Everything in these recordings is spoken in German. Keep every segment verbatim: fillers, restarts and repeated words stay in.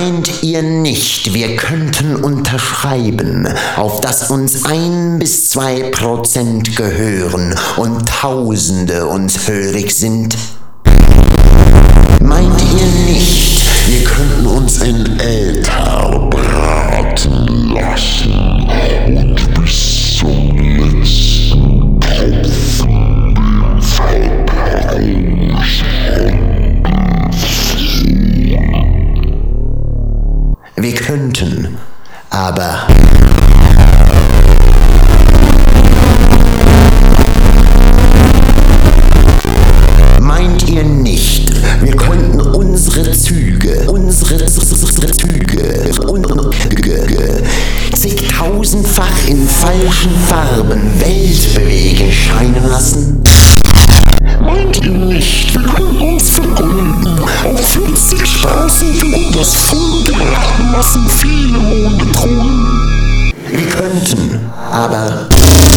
Meint ihr nicht, wir könnten unterschreiben, auf dass uns ein bis zwei Prozent gehören und Tausende uns hörig sind? Meint ihr nicht, wir könnten uns in Äther braten lassen und bis zum letzten Tropfen den verbrauchen? Wir könnten, aber meint ihr nicht, wir könnten unsere Züge, unsere Züge, unsere zigtausendfach in falschen Farben weltbewegend scheinen lassen? Meint ihr nicht, wir können uns vergolden, auf vierzig Straßen finden das vollgebrachten Massen viele Monde thronen? Wir könnten, aber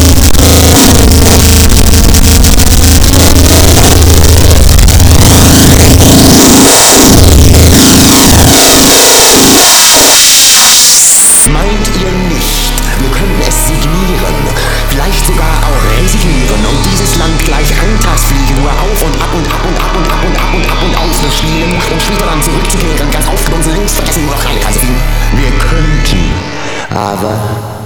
meint ihr nicht, wir könnten es signieren, vielleicht sogar auch resignieren und dieses Land gleich Eintagsfliegen nur auf und ab und ab und ab und ab und ab und ab und auf bespielen und später dann zurückzukehren, ganz aufgenommen, längst vergessen, nur noch eine Kaiser. Wir könnten, aber